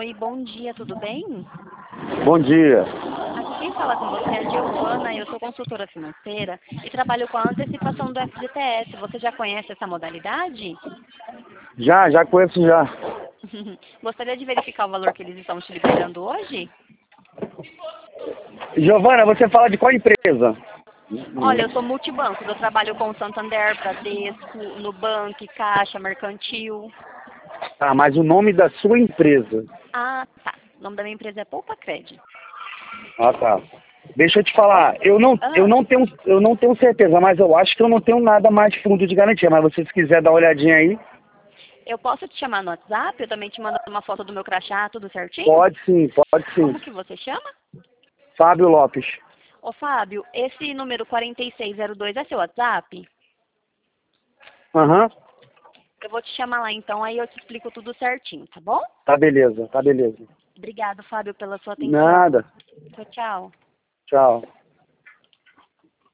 Oi, bom dia, tudo bem? Bom dia. Aqui quem fala com você é a Giovana, eu sou consultora financeira e trabalho com a antecipação do FGTS. Você já conhece essa modalidade? Já conheço já. Gostaria de verificar o valor que eles estão te liberando hoje? Giovana, você fala de qual empresa? Olha, eu sou multibanco, eu trabalho com Santander, Bradesco, Nubank, Caixa, Mercantil. Ah, mas o nome da sua empresa. Ah, tá. O nome da minha empresa é Poupa Cred. Ah, tá. Deixa eu te falar, eu não tenho certeza, mas eu acho que eu não tenho nada mais de fundo de garantia, mas você se quiser dar uma olhadinha aí, Eu posso te chamar no WhatsApp? Eu também te mando uma foto do meu crachá, tudo certinho? pode sim, pode sim. Como que você chama? Fábio Lopes. Ô, Fábio, esse número 4602 é seu WhatsApp? Aham, Eu vou te chamar lá então, aí eu te explico tudo certinho, tá bom? tá beleza, tá beleza. Obrigado, Fábio, pela sua atenção. Nada, Tchau, tchau. tchau.